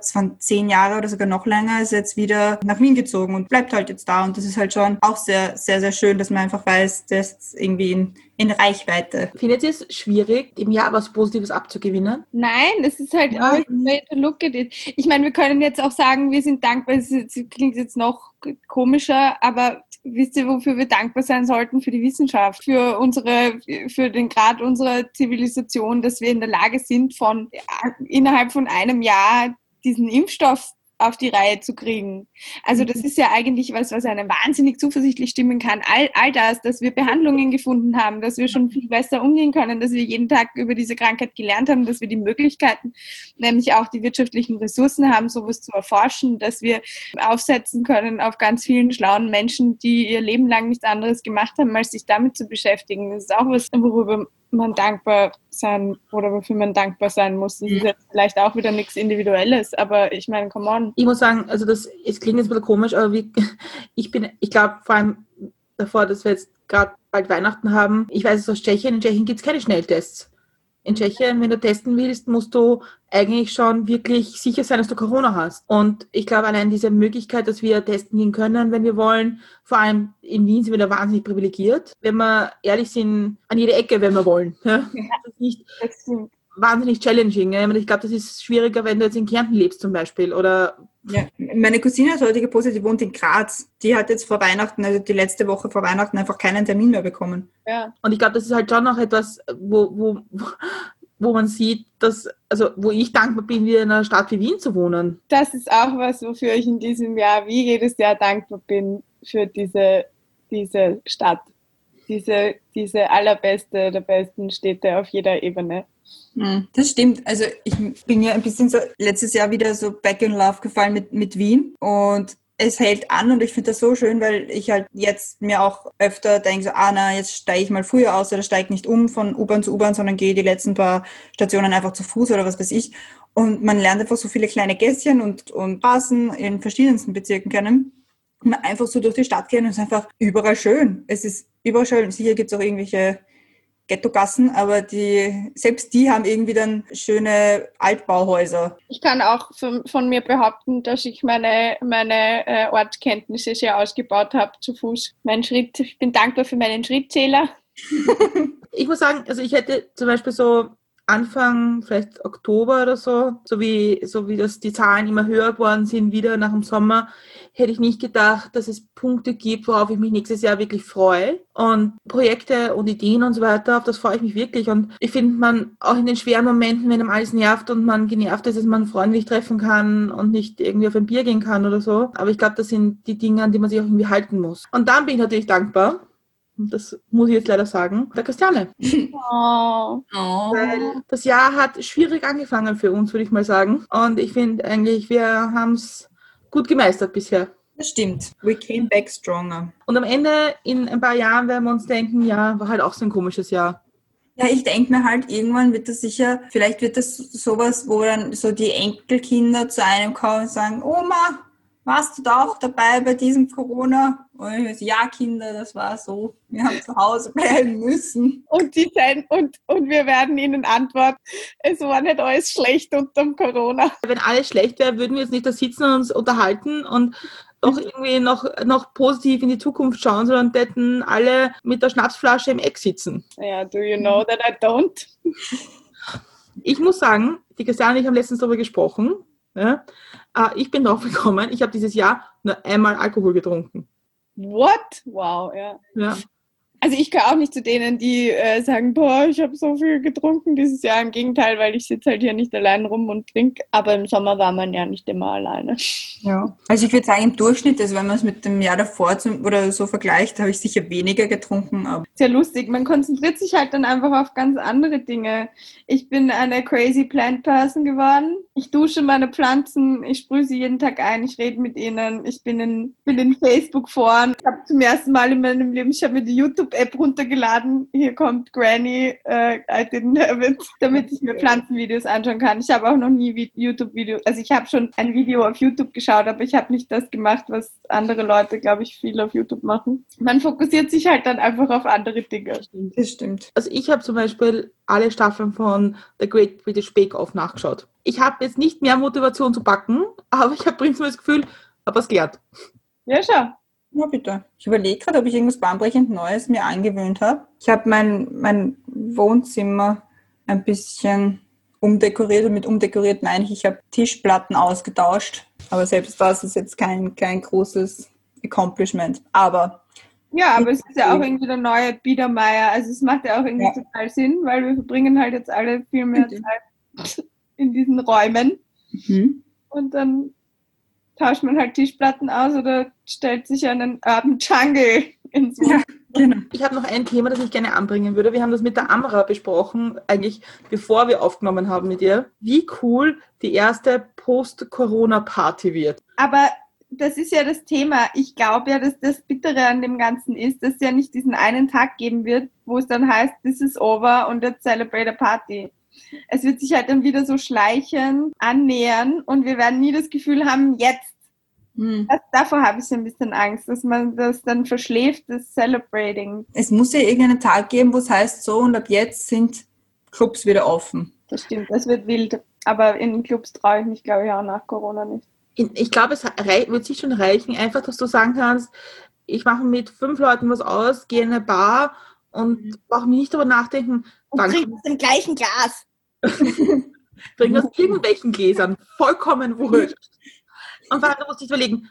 Jahre oder sogar noch länger, ist jetzt wieder nach Wien gezogen und bleibt halt jetzt da. Und das ist halt schon auch sehr, sehr, sehr schön, dass man einfach weiß, der ist irgendwie in Reichweite. Findet ihr es schwierig, im Jahr was Positives abzugewinnen? Nein, es ist halt always the way to look at it. Ich meine, wir können jetzt auch sagen, wir sind dankbar, es klingt jetzt noch komischer, aber wisst ihr, wofür wir dankbar sein sollten? Für die Wissenschaft, für den Grad unserer Zivilisation, dass wir in der Lage sind, innerhalb von einem Jahr diesen Impfstoff auf die Reihe zu kriegen. Also das ist ja eigentlich was einen wahnsinnig zuversichtlich stimmen kann. All das, dass wir Behandlungen gefunden haben, dass wir schon viel besser umgehen können, dass wir jeden Tag über diese Krankheit gelernt haben, dass wir die Möglichkeiten, nämlich auch die wirtschaftlichen Ressourcen haben, sowas zu erforschen, dass wir aufsetzen können auf ganz vielen schlauen Menschen, die ihr Leben lang nichts anderes gemacht haben, als sich damit zu beschäftigen. Das ist auch was, worüber man dankbar sein oder wofür man dankbar sein muss. Das ist jetzt vielleicht auch wieder nichts Individuelles, aber ich meine, come on. Ich muss sagen, also es klingt jetzt ein bisschen komisch, aber ich glaube vor allem davor, dass wir jetzt gerade bald Weihnachten haben. Ich weiß es aus Tschechien. In Tschechien gibt es keine Schnelltests. In Tschechien, wenn du testen willst, musst du eigentlich schon wirklich sicher sein, dass du Corona hast. Und ich glaube, allein diese Möglichkeit, dass wir testen gehen können, wenn wir wollen, vor allem in Wien sind wir da wahnsinnig privilegiert. Wenn wir ehrlich sind, an jede Ecke, wenn wir wollen. Ja? Das ist nicht wahnsinnig challenging. Ja? Ich glaube, das ist schwieriger, wenn du jetzt in Kärnten lebst zum Beispiel. Oder ja, meine Cousine hat heute gepostet, die wohnt in Graz. Die hat jetzt vor Weihnachten, also die letzte Woche vor Weihnachten, einfach keinen Termin mehr bekommen. Ja. Und ich glaube, das ist halt schon noch etwas, wo man sieht, dass, also wo ich dankbar bin, wieder in einer Stadt wie Wien zu wohnen. Das ist auch was, wofür ich in diesem Jahr wie jedes Jahr dankbar bin für diese Stadt. Diese allerbeste der besten Städte auf jeder Ebene. Das stimmt. Also ich bin ja ein bisschen so letztes Jahr wieder so back in love gefallen mit Wien und es hält an und ich finde das so schön, weil ich halt jetzt mir auch öfter denke, so, jetzt steige ich mal früher aus oder steige nicht um von U-Bahn zu U-Bahn, sondern gehe die letzten paar Stationen einfach zu Fuß oder was weiß ich. Und man lernt einfach so viele kleine Gässchen und Straßen in verschiedensten Bezirken kennen. Und man einfach so durch die Stadt gehen und es ist einfach überall schön. Es ist überall schön. Sicher gibt es auch irgendwelche Ghetto-Gassen, aber selbst die haben irgendwie dann schöne Altbauhäuser. Ich kann auch von mir behaupten, dass ich meine Ortskenntnisse sehr ausgebaut habe zu Fuß. Ich bin dankbar für meinen Schrittzähler. Ich muss sagen, also ich hätte zum Beispiel so Anfang, vielleicht Oktober oder so wie die Zahlen immer höher geworden sind, wieder nach dem Sommer, hätte ich nicht gedacht, dass es Punkte gibt, worauf ich mich nächstes Jahr wirklich freue. Und Projekte und Ideen und so weiter, auf das freue ich mich wirklich. Und ich finde, man auch in den schweren Momenten, wenn einem alles nervt und man genervt ist, dass man Freunde nicht treffen kann und nicht irgendwie auf ein Bier gehen kann oder so. Aber ich glaube, das sind die Dinge, an die man sich auch irgendwie halten muss. Und dann bin ich natürlich dankbar. Und das muss ich jetzt leider sagen, der Christiane. Oh. Weil das Jahr hat schwierig angefangen für uns, würde ich mal sagen. Und ich finde eigentlich, wir haben es gut gemeistert bisher. Das stimmt. We came back stronger. Und am Ende, in ein paar Jahren, werden wir uns denken, ja, war halt auch so ein komisches Jahr. Ja, ich denke mir halt, irgendwann wird das sicher, vielleicht wird das sowas, wo dann so die Enkelkinder zu einem kommen und sagen, Oma, warst du da auch dabei bei diesem Corona? Und ich so, ja, Kinder, das war so. Wir haben zu Hause bleiben müssen. Und wir werden ihnen antworten, es war nicht alles schlecht unterm Corona. Wenn alles schlecht wäre, würden wir jetzt nicht da sitzen und uns unterhalten und doch irgendwie noch positiv in die Zukunft schauen, sondern hätten alle mit der Schnapsflasche im Eck sitzen. Ja, do you know that I don't? Ich muss sagen, die Christiane und ich haben letztens darüber gesprochen. Ja, ich bin drauf gekommen, ich habe dieses Jahr nur einmal Alkohol getrunken. What? Wow, ja. Ja. Also ich gehöre auch nicht zu denen, die sagen, boah, ich habe so viel getrunken dieses Jahr. Im Gegenteil, weil ich sitze halt hier nicht allein rum und trinke. Aber im Sommer war man ja nicht immer alleine. Ja. Also ich würde sagen, im Durchschnitt, also wenn man es mit dem Jahr davor oder so vergleicht, habe ich sicher weniger getrunken. Aber Sehr lustig. Man konzentriert sich halt dann einfach auf ganz andere Dinge. Ich bin eine crazy plant person geworden. Ich dusche meine Pflanzen, ich sprühe sie jeden Tag ein, ich rede mit ihnen, ich bin in Facebook-Foren. Ich habe zum ersten Mal in meinem Leben, ich habe mir die YouTube-App runtergeladen. Hier kommt Granny, I didn't have it, damit ich mir Pflanzenvideos anschauen kann. Ich habe auch noch nie YouTube-Videos, also ich habe schon ein Video auf YouTube geschaut, aber ich habe nicht das gemacht, was andere Leute, glaube ich, viel auf YouTube machen. Man fokussiert sich halt dann einfach auf andere Dinge. das stimmt. Also ich habe zum Beispiel alle Staffeln von The Great British Bake Off nachgeschaut. Ich habe jetzt nicht mehr Motivation zu backen, aber ich habe prinzipiell das Gefühl, habe was gelernt. Ja, schau. Ja, bitte. Ich überlege gerade, ob ich irgendwas bahnbrechend Neues mir angewöhnt habe. Ich habe mein Wohnzimmer ein bisschen umdekoriert. Und mit umdekoriert meine ich habe Tischplatten ausgetauscht. Aber selbst das ist jetzt kein großes Accomplishment. Aber Ja, aber es ist ja auch irgendwie der neue Biedermeier. Also es macht ja auch irgendwie total Sinn, weil wir verbringen halt jetzt alle viel mehr Zeit in diesen Räumen. Und dann tauscht man halt Tischplatten aus oder stellt sich einen Urban Jungle ins Wohnzimmer. genau. Ich habe noch ein Thema, das ich gerne anbringen würde. Wir haben das mit der Amra besprochen, eigentlich bevor wir aufgenommen haben mit ihr. Wie cool die erste Post-Corona-Party wird. Aber das ist ja das Thema. Ich glaube ja, dass das Bittere an dem Ganzen ist, dass es ja nicht diesen einen Tag geben wird, wo es dann heißt, this is over und let's celebrate a party. Es wird sich halt dann wieder so schleichend annähern und wir werden nie das Gefühl haben, jetzt. Davor habe ich so ein bisschen Angst, dass man das dann verschläft, das Celebrating. Es muss ja irgendeinen Tag geben, wo es heißt, so und ab jetzt sind Clubs wieder offen. Das stimmt, das wird wild. Aber in den Clubs traue ich mich, glaube ich, auch nach Corona nicht. Ich glaube, es wird sich schon reichen, einfach, dass du sagen kannst, ich mache mit 5 Leuten was aus, gehe in eine Bar und brauche mir nicht darüber nachdenken, Und trinken aus dem gleichen Glas. trinken aus irgendwelchen Gläsern, vollkommen wurscht. Und vor allem, du musst dich überlegen,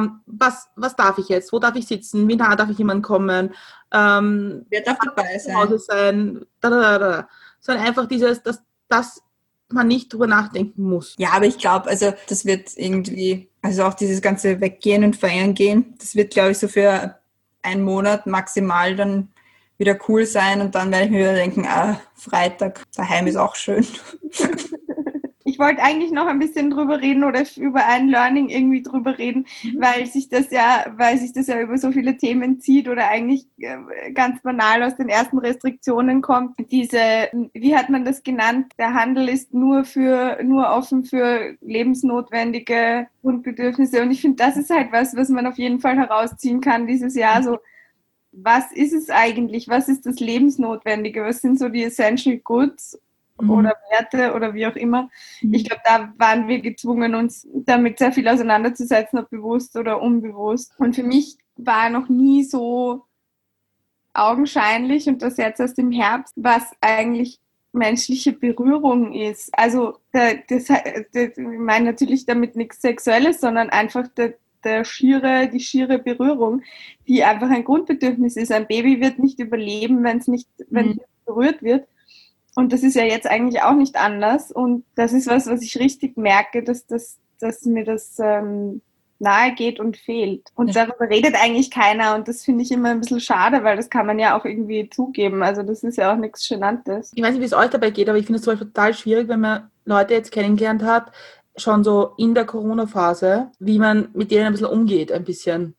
was darf ich jetzt, wo darf ich sitzen, wie nah darf ich jemandem kommen, Wer darf dabei zu Hause sein, sondern einfach dass man nicht drüber nachdenken muss. Ja, aber ich glaube, also das wird irgendwie, also auch dieses ganze Weggehen und Feiern gehen, das wird, glaube ich, so für einen Monat maximal dann wieder cool sein und dann werde ich mir wieder denken, Freitag daheim ist auch schön. Ich wollte eigentlich noch ein bisschen drüber reden oder über ein Learning irgendwie drüber reden, weil sich das ja über so viele Themen zieht oder eigentlich ganz banal aus den ersten Restriktionen kommt. Wie hat man das genannt? Der Handel ist nur offen für lebensnotwendige Grundbedürfnisse und ich finde, das ist halt was man auf jeden Fall herausziehen kann dieses Jahr. So, was ist es eigentlich? Was ist das Lebensnotwendige? Was sind so die Essential Goods? Oder Werte oder wie auch immer. Ich glaube, da waren wir gezwungen, uns damit sehr viel auseinanderzusetzen, ob bewusst oder unbewusst. Und für mich war noch nie so augenscheinlich, und das jetzt erst im Herbst, was eigentlich menschliche Berührung ist. Also ich meine natürlich damit nichts Sexuelles, sondern einfach die schiere Berührung, die einfach ein Grundbedürfnis ist. Ein Baby wird nicht überleben, wenn es nicht berührt wird. Und das ist ja jetzt eigentlich auch nicht anders. Und das ist was ich richtig merke, dass mir das nahe geht und fehlt. Und darüber redet eigentlich keiner. Und das finde ich immer ein bisschen schade, weil das kann man ja auch irgendwie zugeben. Also das ist ja auch nichts Genanntes. Ich weiß nicht, wie es euch dabei geht, aber ich finde es zum Beispiel total schwierig, wenn man Leute jetzt kennengelernt hat, schon so in der Corona-Phase, wie man mit denen ein bisschen umgeht, ein bisschen.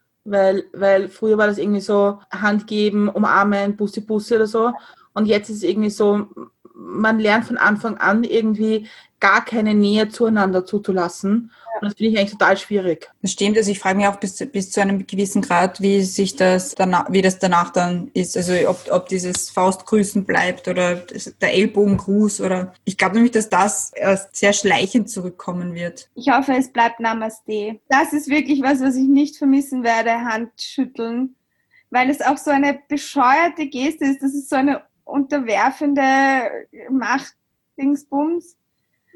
Weil früher war das irgendwie so Hand geben, umarmen, Bussi oder so. Und jetzt ist es irgendwie so, man lernt von Anfang an irgendwie gar keine Nähe zueinander zuzulassen. Und das finde ich eigentlich total schwierig. Das stimmt, also ich frage mich auch bis zu einem gewissen Grad, wie das danach dann ist. Also ob dieses Faustgrüßen bleibt oder der Ellbogengruß oder ich glaube nämlich, dass das erst sehr schleichend zurückkommen wird. Ich hoffe, es bleibt Namaste. Das ist wirklich was ich nicht vermissen werde, Handschütteln, weil es auch so eine bescheuerte Geste ist. Das ist so eine unterwerfende Macht-Dingsbums.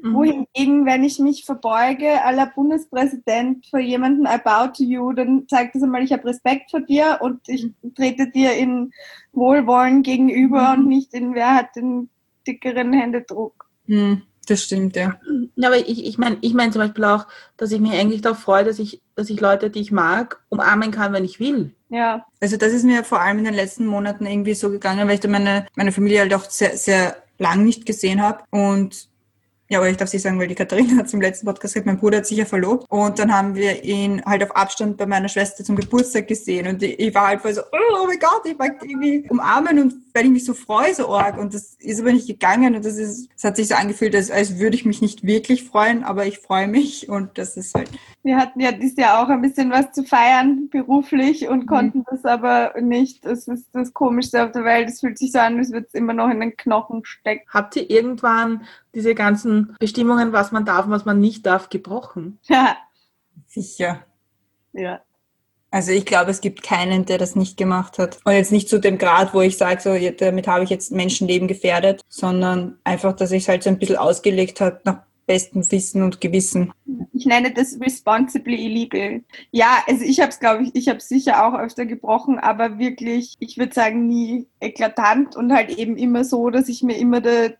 Wohingegen, wenn ich mich verbeuge, à la Bundespräsident vor jemandem, I bow to you, dann zeigt das einmal, ich habe Respekt vor dir und ich trete dir in Wohlwollen gegenüber und nicht in, wer hat den dickeren Händedruck. Das stimmt, ja. Ja, aber ich mein zum Beispiel auch, dass ich mich eigentlich darauf freue, dass ich Leute, die ich mag, umarmen kann, wenn ich will. Ja. Also das ist mir vor allem in den letzten Monaten irgendwie so gegangen, weil ich da meine Familie halt auch sehr, sehr lang nicht gesehen habe. Und ja, aber ich darf nicht sagen, weil die Katharina hat es im letzten Podcast gesagt, mein Bruder hat sich ja verlobt. Und dann haben wir ihn halt auf Abstand bei meiner Schwester zum Geburtstag gesehen. Und ich war halt voll so, oh mein Gott, ich mag die irgendwie umarmen und weil ich mich so freue, so arg. Und das ist aber nicht gegangen. Und es hat sich so angefühlt, als würde ich mich nicht wirklich freuen, aber ich freue mich. Und das ist halt... Wir hatten ja dieses Jahr auch ein bisschen was zu feiern, beruflich, und konnten das aber nicht. Das ist das Komischste auf der Welt. Es fühlt sich so an, als würde es immer noch in den Knochen stecken. Habt ihr irgendwann diese ganzen Bestimmungen, was man darf und was man nicht darf, gebrochen? Ja. Sicher. Ja. Also ich glaube, es gibt keinen, der das nicht gemacht hat. Und jetzt nicht zu dem Grad, wo ich sage, so, damit habe ich jetzt Menschenleben gefährdet, sondern einfach, dass ich es halt so ein bisschen ausgelegt habe nach bestem Wissen und Gewissen. Ich nenne das responsibly illegal. Ja, also ich habe es, glaube ich habe es sicher auch öfter gebrochen, aber wirklich, ich würde sagen, nie eklatant und halt eben immer so, dass ich mir immer des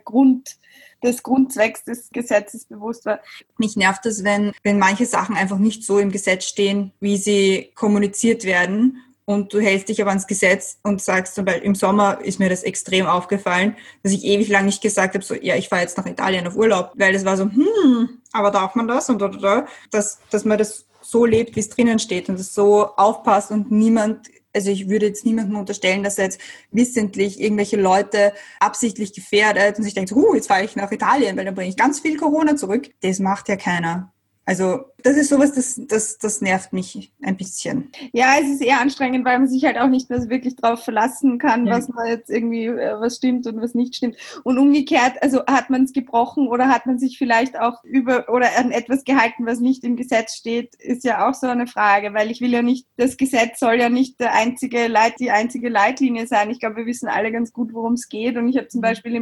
Grundzwecks des Gesetzes bewusst war. Mich nervt es, wenn manche Sachen einfach nicht so im Gesetz stehen, wie sie kommuniziert werden. Und du hältst dich aber ans Gesetz und sagst zum Beispiel, im Sommer ist mir das extrem aufgefallen, dass ich ewig lang nicht gesagt habe, so, ja, ich fahre jetzt nach Italien auf Urlaub, weil das war so, aber darf man das? Und dass man das so lebt, wie es drinnen steht und es so aufpasst und also ich würde jetzt niemandem unterstellen, dass er jetzt wissentlich irgendwelche Leute absichtlich gefährdet und sich denkt, jetzt fahre ich nach Italien, weil dann bringe ich ganz viel Corona zurück. Das macht ja keiner. Also das ist sowas, das nervt mich ein bisschen. Ja, es ist eher anstrengend, weil man sich halt auch nicht mehr so wirklich drauf verlassen kann, was man jetzt irgendwie, was stimmt und was nicht stimmt. Und umgekehrt, also hat man es gebrochen oder hat man sich vielleicht auch an etwas gehalten, was nicht im Gesetz steht, ist ja auch so eine Frage, weil ich will ja nicht, das Gesetz soll ja nicht die einzige Leitlinie sein. Ich glaube, wir wissen alle ganz gut, worum es geht. Und ich habe zum Beispiel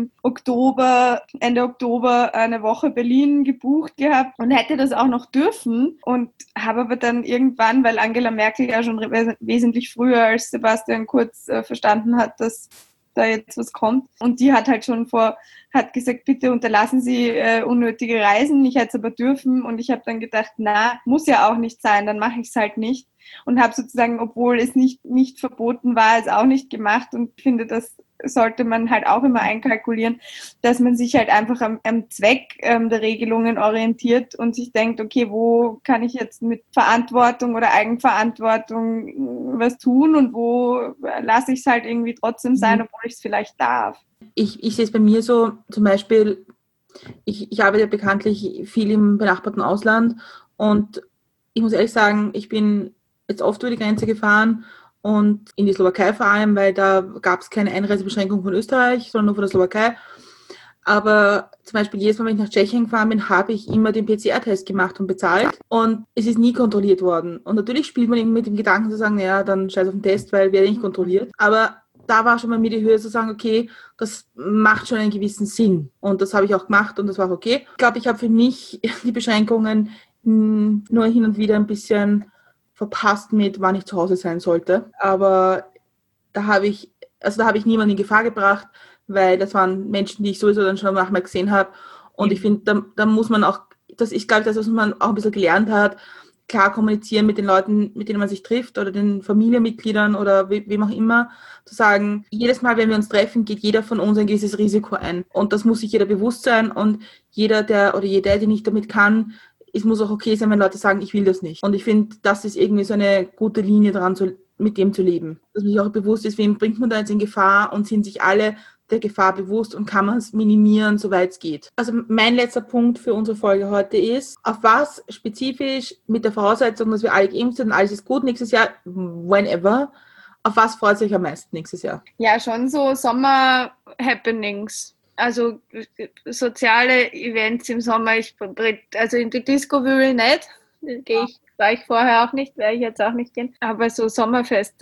Ende Oktober eine Woche Berlin gebucht gehabt und hätte das auch noch dürfen und habe aber dann irgendwann, weil Angela Merkel ja schon wesentlich früher als Sebastian Kurz verstanden hat, dass da jetzt was kommt. Und die hat halt hat gesagt, bitte unterlassen Sie unnötige Reisen. Ich hätte es aber dürfen und ich habe dann gedacht, muss ja auch nicht sein, dann mache ich es halt nicht. Und habe sozusagen, obwohl es nicht verboten war, es auch nicht gemacht und finde, das sollte man halt auch immer einkalkulieren, dass man sich halt einfach am Zweck der Regelungen orientiert und sich denkt, okay, wo kann ich jetzt mit Verantwortung oder Eigenverantwortung was tun und wo lasse ich es halt irgendwie trotzdem sein, obwohl ich es vielleicht darf. Ich sehe es bei mir so, zum Beispiel, ich arbeite bekanntlich viel im benachbarten Ausland und ich muss ehrlich sagen, ich bin jetzt oft über die Grenze gefahren und in die Slowakei vor allem, weil da gab es keine Einreisebeschränkung von Österreich, sondern nur von der Slowakei. Aber zum Beispiel jedes Mal, wenn ich nach Tschechien gefahren bin, habe ich immer den PCR-Test gemacht und bezahlt und es ist nie kontrolliert worden. Und natürlich spielt man eben mit dem Gedanken zu sagen, naja, dann scheiß auf den Test, weil werde nicht kontrolliert. Aber da war schon bei mir die Höhe zu sagen, okay, das macht schon einen gewissen Sinn. Und das habe ich auch gemacht und das war okay. Ich glaube, ich habe für mich die Beschränkungen nur hin und wieder ein bisschen verpasst mit, wann ich zu Hause sein sollte. Aber da habe ich niemanden in Gefahr gebracht, weil das waren Menschen, die ich sowieso dann schon manchmal gesehen habe. Und ich finde, da muss man auch, das ist, glaube ich, das, was man auch ein bisschen gelernt hat, klar kommunizieren mit den Leuten, mit denen man sich trifft oder den Familienmitgliedern oder wem auch immer, zu sagen, jedes Mal, wenn wir uns treffen, geht jeder von uns ein gewisses Risiko ein. Und das muss sich jeder bewusst sein und jeder, die nicht damit kann, es muss auch okay sein, wenn Leute sagen, ich will das nicht. Und ich finde, das ist irgendwie so eine gute Linie dran, mit dem zu leben. Dass man sich auch bewusst ist, wen bringt man da jetzt in Gefahr und sind sich alle der Gefahr bewusst und kann man es minimieren, soweit es geht. Also mein letzter Punkt für unsere Folge heute ist, auf was spezifisch mit der Voraussetzung, dass wir alle geimpft sind und alles ist gut nächstes Jahr, whenever, auf was freut sich am meisten nächstes Jahr? Ja, schon so Sommer-Happenings. Also soziale Events im Sommer. Also in die Disco will ich nicht. War ich vorher auch nicht, werde ich jetzt auch nicht gehen. Aber so Sommerfeste.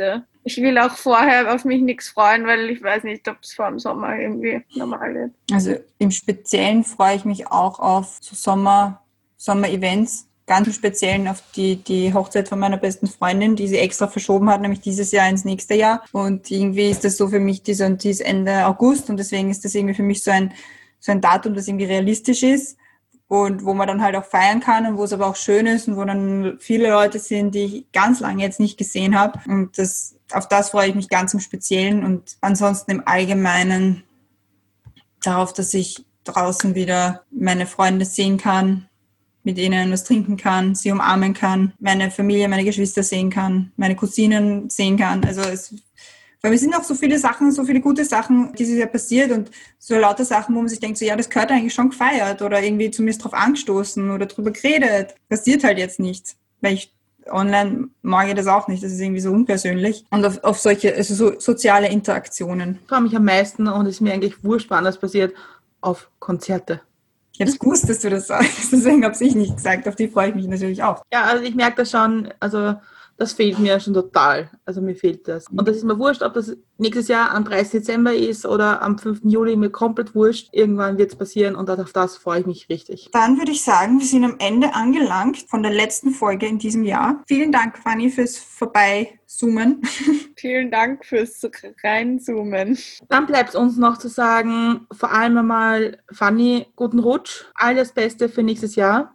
Ich will auch vorher auf mich nichts freuen, weil ich weiß nicht, ob es vor dem Sommer irgendwie normal wird. Also im Speziellen freue ich mich auch auf so Sommer-Events. Ganz im Speziellen auf die Hochzeit von meiner besten Freundin, die sie extra verschoben hat, nämlich dieses Jahr ins nächste Jahr. Und irgendwie ist das so für mich, die ist Ende August und deswegen ist das irgendwie für mich so ein Datum, das irgendwie realistisch ist und wo man dann halt auch feiern kann und wo es aber auch schön ist und wo dann viele Leute sind, die ich ganz lange jetzt nicht gesehen habe. Und auf das freue ich mich ganz im Speziellen und ansonsten im Allgemeinen darauf, dass ich draußen wieder meine Freunde sehen kann, mit ihnen was trinken kann, sie umarmen kann, meine Familie, meine Geschwister sehen kann, meine Cousinen sehen kann. Also weil es sind auch so viele Sachen, so viele gute Sachen dieses Jahr passiert und so lauter Sachen, wo man sich denkt, so ja, das gehört eigentlich schon gefeiert oder irgendwie zumindest drauf angestoßen oder drüber geredet. Passiert halt jetzt nichts, weil online mag ich das auch nicht, das ist irgendwie so unpersönlich. Und auf solche, also so soziale Interaktionen. Ich freue mich am meisten und es ist mir eigentlich wurscht, wann das passiert, auf Konzerte. Ich habe es gewusst, dass du das sagst, deswegen habe ich nicht gesagt. Auf die freue ich mich natürlich auch. Ja, also ich merke das schon, also das fehlt mir schon total. Also mir fehlt das. Und das ist mir wurscht, ob das nächstes Jahr am 30. Dezember ist oder am 5. Juli, mir komplett wurscht. Irgendwann wird es passieren und auf das freue ich mich richtig. Dann würde ich sagen, wir sind am Ende angelangt von der letzten Folge in diesem Jahr. Vielen Dank, Fanny, fürs Vorbeizoomen. Vielen Dank fürs Reinzoomen. Dann bleibt uns noch zu sagen, vor allem einmal, Fanny, guten Rutsch. Alles Beste für nächstes Jahr.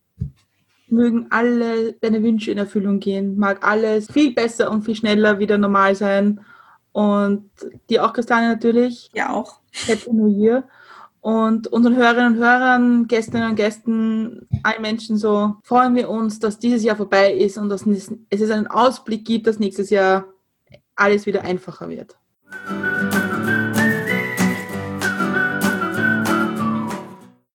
Mögen alle deine Wünsche in Erfüllung gehen. Mag alles viel besser und viel schneller wieder normal sein. Und dir auch, Christiane, natürlich. Ja, auch. Happy New Year. Und unseren Hörerinnen und Hörern, Gästinnen und Gästen, allen Menschen so, freuen wir uns, dass dieses Jahr vorbei ist und dass es einen Ausblick gibt, dass nächstes Jahr alles wieder einfacher wird.